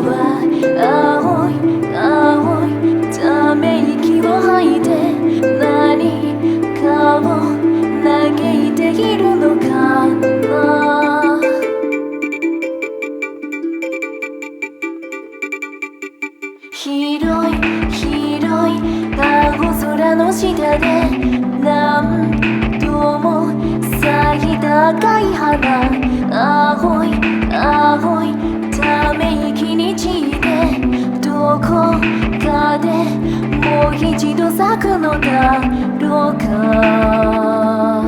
は青い青いため息を吐いて何かを嘆いているのかな。広い広い青空の下で何度も咲いた赤い花、青い青いため息に散ってどこかでもう一度咲くのだろうか。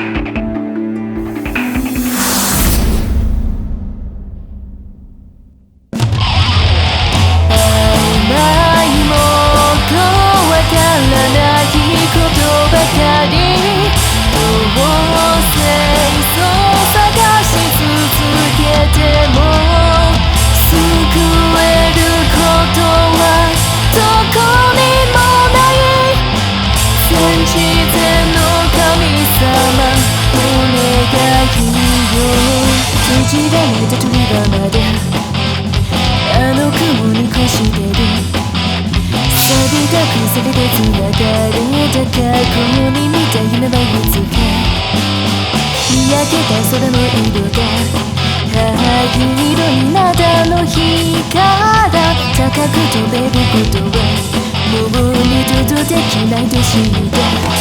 閉じられた鳥がまだあの雲に越してる。錆びた鎖で繋がれた過去に見た夢はいつか見上げた空の色が灰色になったの日から高く飛べることはもう二度とできないと知った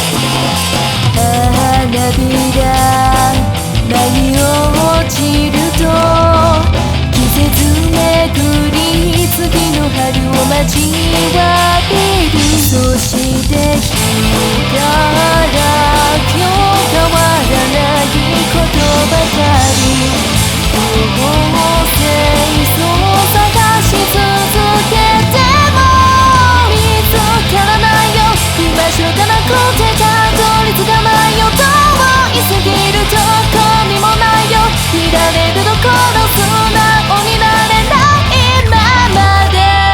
花びら舞い落ちると季節めぐり次の春を待ちわびる。そして日から今日変わらないことばかりどうせそう探し続けても見つからないよ。居場所がなくてたどり着かないよ。遠いすぎると見られるどころ素直になれないまま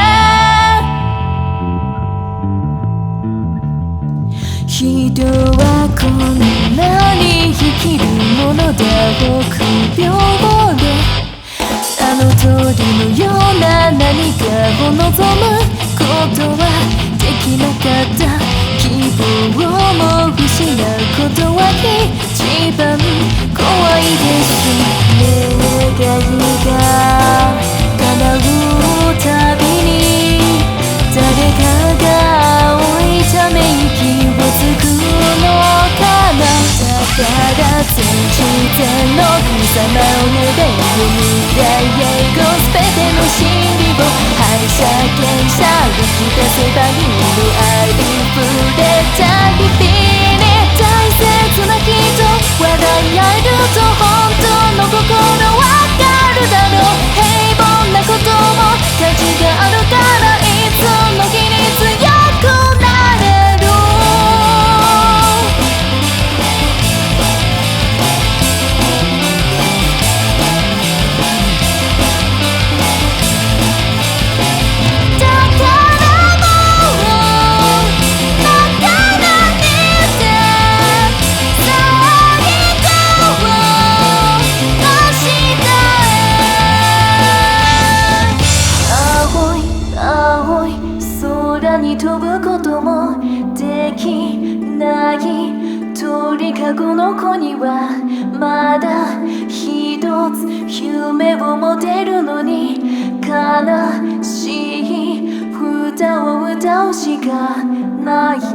で人はこんなに生きるものだ。臆病であの鳥のような何かを望むことはできなかった。希望も失うことは一番怖いです。願いが叶うたびに誰かが青いため息をつくのかな。だから全自然の神様を願う未来へゴスペテの真理を反射現象をき出せばいいの。ありふれた日々に大切な人笑い合えると本当の心わかるだろう。平凡なことも価値があるからいつの日に強くなれる。飛ぶこともできない鳥かごの子にはまだ一つ夢を持てるのに悲しい歌を歌うしかない。